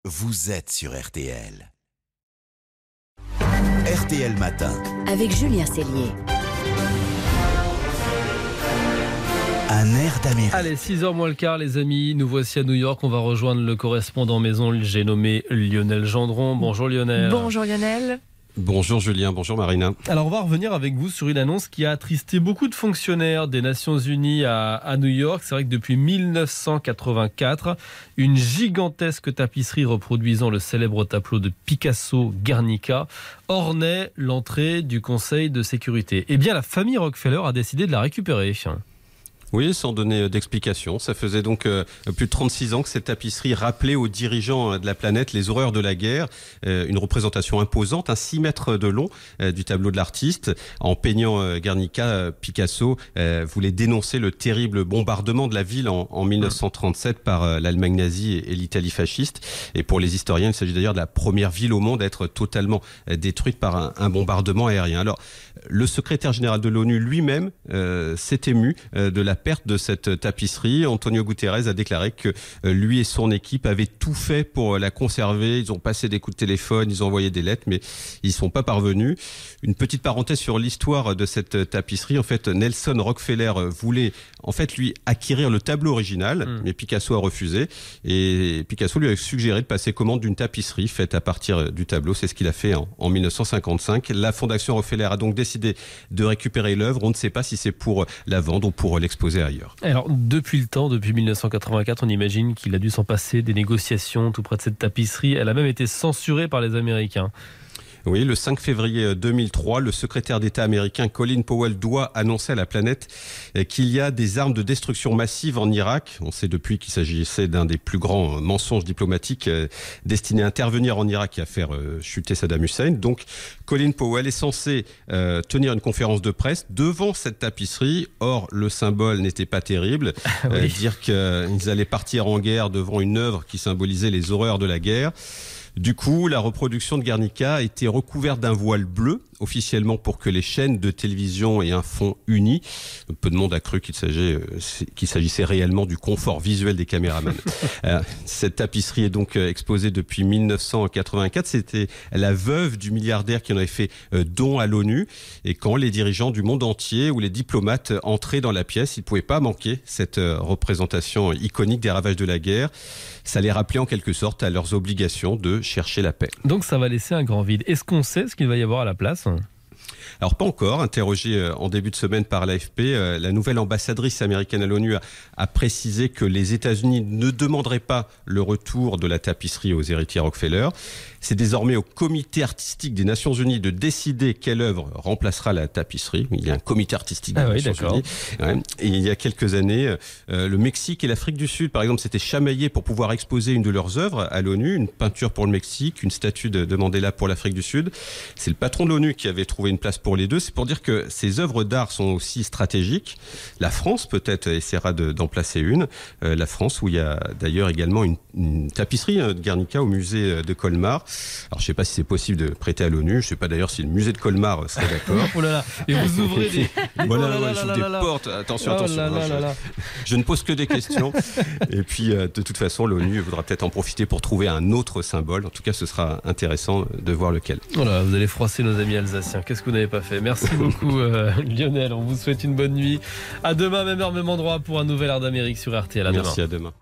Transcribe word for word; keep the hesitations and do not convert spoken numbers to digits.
vous êtes sur R T L. R T L Matin. Avec Julien Cellier. Un air d'Amérique. Allez, six heures moins le quart, les amis. Nous voici à New York. On va rejoindre le correspondant maison. J'ai nommé Lionel Gendron. Bonjour Lionel. Bonjour Lionel. Bonjour Julien, bonjour Marina. Alors on va revenir avec vous sur une annonce qui a attristé beaucoup de fonctionnaires des Nations Unies à, à New York. C'est vrai que depuis mille neuf cent quatre-vingt-quatre, une gigantesque tapisserie reproduisant le célèbre tableau de Picasso, Guernica, ornait l'entrée du Conseil de sécurité. Eh bien la famille Rockefeller a décidé de la récupérer. Oui, sans donner d'explication. Ça faisait donc euh, plus de trente-six ans que cette tapisserie rappelait aux dirigeants de la planète les horreurs de la guerre. Euh, une représentation imposante, un six mètres de long euh, du tableau de l'artiste. En peignant euh, Guernica, euh, Picasso euh, voulait dénoncer le terrible bombardement de la ville en, en mille neuf cent trente-sept par euh, l'Allemagne nazie et, et l'Italie fasciste. Et pour les historiens, il s'agit d'ailleurs de la première ville au monde à être totalement euh, détruite par un, un bombardement aérien. Alors, le secrétaire général de l'ONU lui-même euh, s'est ému euh, de la perte de cette tapisserie. Antonio Guterres a déclaré que euh, lui et son équipe avaient tout fait pour la conserver. Ils ont passé des coups de téléphone, ils ont envoyé des lettres, mais ils ne sont pas parvenus. Une petite parenthèse sur l'histoire de cette tapisserie. En fait, Nelson Rockefeller voulait en fait lui acquérir le tableau original, mmh. mais Picasso a refusé. Et Picasso lui a suggéré de passer commande d'une tapisserie faite à partir du tableau. C'est ce qu'il a fait en, en mille neuf cent cinquante-cinq. La Fondation Rockefeller a donc décidé de récupérer l'œuvre. On ne sait pas si c'est pour la vendre ou pour l'exposer ailleurs. Alors, depuis le temps, depuis mille neuf cent quatre-vingt-quatre, on imagine qu'il a dû s'en passer des négociations tout près de cette tapisserie. Elle a même été censurée par les Américains. Oui, le cinq février deux mille trois, le secrétaire d'État américain Colin Powell doit annoncer à la planète qu'il y a des armes de destruction massive en Irak. On sait depuis qu'il s'agissait d'un des plus grands mensonges diplomatiques destinés à intervenir en Irak et à faire chuter Saddam Hussein. Donc, Colin Powell est censé euh, tenir une conférence de presse devant cette tapisserie. Or, le symbole n'était pas terrible. oui. euh, dire qu'ils allaient partir en guerre devant une œuvre qui symbolisait les horreurs de la guerre. Du coup, la reproduction de Guernica a été recouverte d'un voile bleu, officiellement pour que les chaînes de télévision aient un fond uni. Peu de monde a cru qu'il s'agissait, qu'il s'agissait réellement du confort visuel des caméramans. euh, cette tapisserie est donc exposée depuis mille neuf cent quatre-vingt-quatre. C'était la veuve du milliardaire qui en avait fait don à l'ONU. Et quand les dirigeants du monde entier ou les diplomates entraient dans la pièce, ils ne pouvaient pas manquer cette représentation iconique des ravages de la guerre. Ça les rappelait en quelque sorte à leurs obligations de chercher la paix. Donc ça va laisser un grand vide. Est-ce qu'on sait ce qu'il va y avoir à la place ? Alors pas encore, interrogée en début de semaine par l'A F P, la nouvelle ambassadrice américaine à l'ONU a, a précisé que les États-Unis ne demanderaient pas le retour de la tapisserie aux héritiers Rockefeller. C'est désormais au comité artistique des Nations Unies de décider quelle œuvre remplacera la tapisserie. Il y a un comité artistique des ah Nations oui, Unies. Ouais. Et il y a quelques années, euh, le Mexique et l'Afrique du Sud, par exemple, s'étaient chamaillés pour pouvoir exposer une de leurs œuvres à l'ONU, une peinture pour le Mexique, une statue de, de Mandela pour l'Afrique du Sud. C'est le patron de l'ONU qui avait trouvé une place pour les deux. C'est pour dire que ces œuvres d'art sont aussi stratégiques. La France, peut-être, essaiera de, d'en placer une. Euh, la France, où il y a d'ailleurs également une, une tapisserie de Guernica au musée de Colmar. Alors, je ne sais pas si c'est possible de prêter à l'ONU. Je ne sais pas d'ailleurs si le musée de Colmar serait d'accord. Oh là là, et vous ouvrez des, voilà, oh là ouais, là j'ouvre là des là là. portes. Attention, Oh attention. là là hein, là là. Je, je ne pose que des questions. Et puis, euh, de toute façon, l'ONU voudra peut-être en profiter pour trouver un autre symbole. En tout cas, ce sera intéressant de voir lequel. Oh là, vous allez froisser nos amis alsaciens. Qu'est-ce que vous n'avez pas fait ? Merci beaucoup, euh, Lionel. On vous souhaite une bonne nuit. À demain, même heure, même endroit, pour un nouvel Art d'Amérique sur R T L. À Merci, demain. à demain.